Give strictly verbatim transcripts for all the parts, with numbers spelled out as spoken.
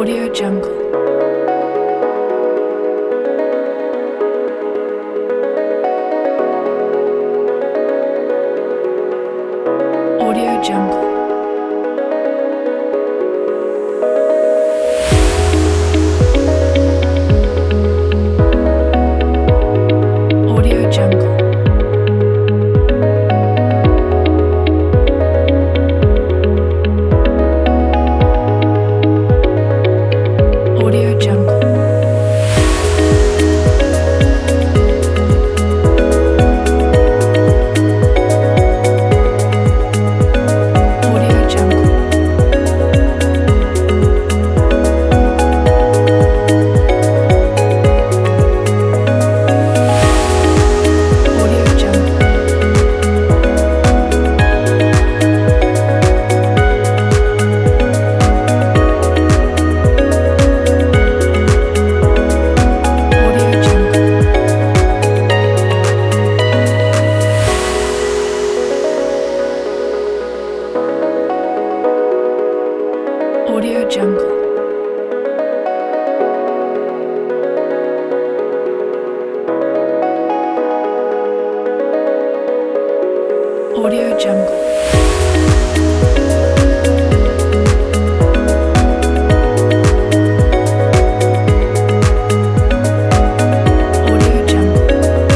Audio Jungle. Audio Jungle. Audio Jungle. Audio Jungle. Audio Jungle. Audio Jungle. Audio Jungle. Audio Jungle. Audio Jungle. Audio Jungle.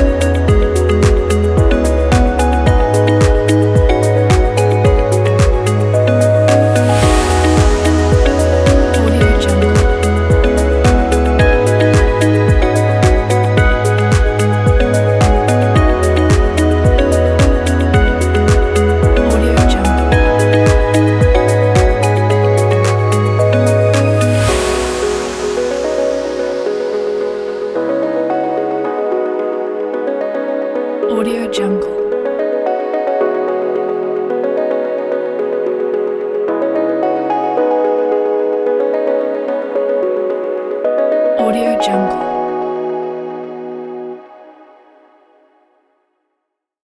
Audio Jungle. Audio Jungle. Audio Jungle. Audio Jungle.